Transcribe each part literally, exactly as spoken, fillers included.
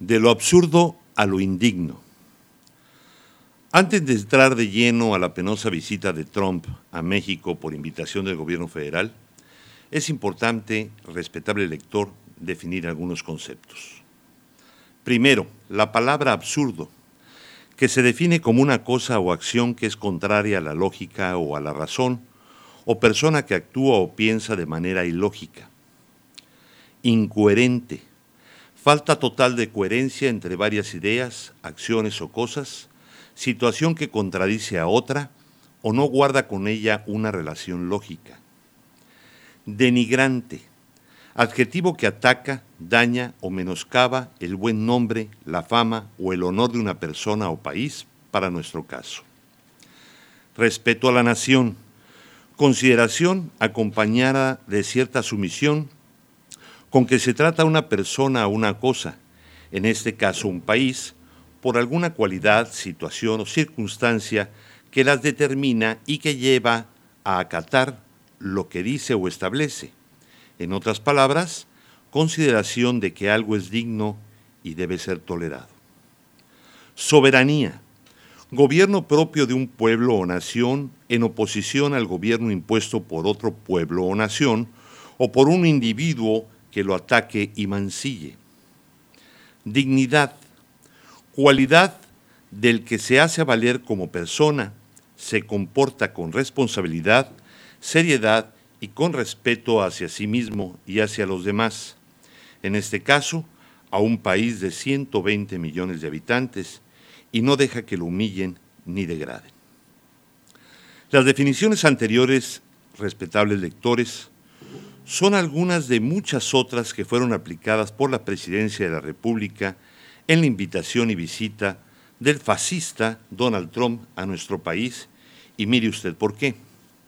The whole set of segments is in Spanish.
De lo absurdo a lo indigno. Antes de entrar de lleno a la penosa visita de Trump a México por invitación del gobierno federal, es importante, respetable lector, definir algunos conceptos. Primero, la palabra absurdo, que se define como una cosa o acción que es contraria a la lógica o a la razón, o persona que actúa o piensa de manera ilógica. Incoherente, falta total de coherencia entre varias ideas, acciones o cosas, situación que contradice a otra o no guarda con ella una relación lógica. Denigrante, adjetivo que ataca, daña o menoscaba el buen nombre, la fama o el honor de una persona o país, para nuestro caso. Respeto a la nación, consideración acompañada de cierta sumisión con que se trata una persona o una cosa, en este caso un país, por alguna cualidad, situación o circunstancia que las determina y que lleva a acatar lo que dice o establece. En otras palabras, consideración de que algo es digno y debe ser tolerado. Soberanía, gobierno propio de un pueblo o nación en oposición al gobierno impuesto por otro pueblo o nación o por un individuo que lo ataque y mancille. Dignidad, cualidad del que se hace valer como persona, se comporta con responsabilidad, seriedad y con respeto hacia sí mismo y hacia los demás. En este caso, a un país de ciento veinte millones de habitantes y no deja que lo humillen ni degraden. Las definiciones anteriores, respetables lectores, son algunas de muchas otras que fueron aplicadas por la Presidencia de la República en la invitación y visita del fascista Donald Trump a nuestro país, y mire usted por qué.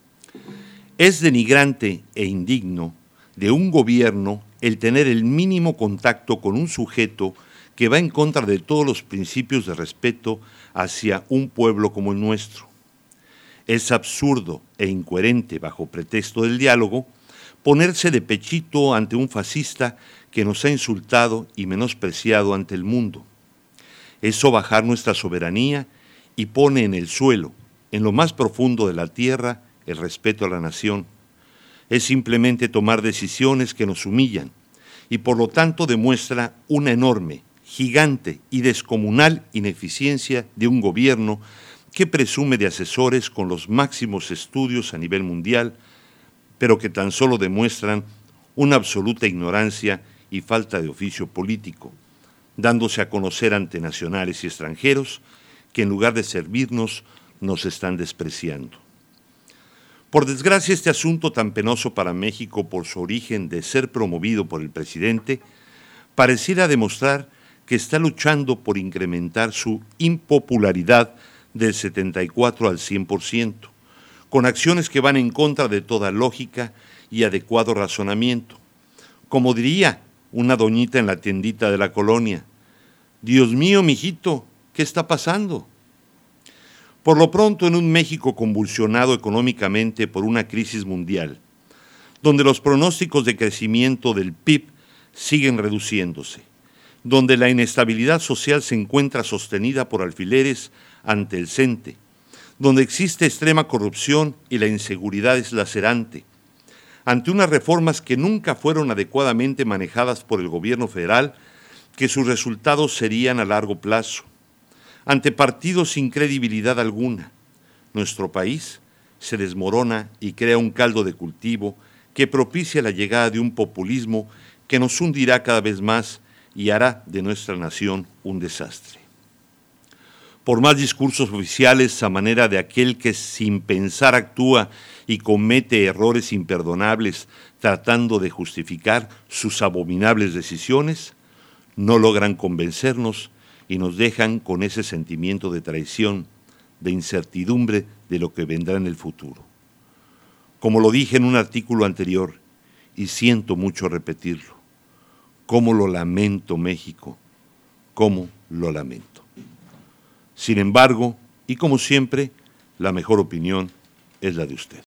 Es denigrante e indigno de un gobierno el tener el mínimo contacto con un sujeto que va en contra de todos los principios de respeto hacia un pueblo como el nuestro. Es absurdo e incoherente, bajo pretexto del diálogo, ponerse de pechito ante un fascista que nos ha insultado y menospreciado ante el mundo. Es sobajar nuestra soberanía y pone en el suelo, en lo más profundo de la tierra, el respeto a la nación. Es simplemente tomar decisiones que nos humillan y por lo tanto demuestra una enorme, gigante y descomunal ineficiencia de un gobierno que presume de asesores con los máximos estudios a nivel mundial, pero que tan solo demuestran una absoluta ignorancia y falta de oficio político, dándose a conocer ante nacionales y extranjeros que en lugar de servirnos nos están despreciando. Por desgracia, este asunto tan penoso para México por su origen de ser promovido por el presidente, pareciera demostrar que está luchando por incrementar su impopularidad del setenta y cuatro al cien por ciento, con acciones que van en contra de toda lógica y adecuado razonamiento. Como diría una doñita en la tiendita de la colonia, Dios mío, mijito, ¿qué está pasando? Por lo pronto, en un México convulsionado económicamente por una crisis mundial, donde los pronósticos de crecimiento del P I B siguen reduciéndose, donde la inestabilidad social se encuentra sostenida por alfileres ante el CENTE, donde existe extrema corrupción y la inseguridad es lacerante, ante unas reformas que nunca fueron adecuadamente manejadas por el gobierno federal, que sus resultados serían a largo plazo, ante partidos sin credibilidad alguna, nuestro país se desmorona y crea un caldo de cultivo que propicia la llegada de un populismo que nos hundirá cada vez más y hará de nuestra nación un desastre. Por más discursos oficiales a manera de aquel que sin pensar actúa y comete errores imperdonables tratando de justificar sus abominables decisiones, no logran convencernos y nos dejan con ese sentimiento de traición, de incertidumbre de lo que vendrá en el futuro. Como lo dije en un artículo anterior, y siento mucho repetirlo, cómo lo lamento, México, cómo lo lamento. Sin embargo, y como siempre, la mejor opinión es la de usted.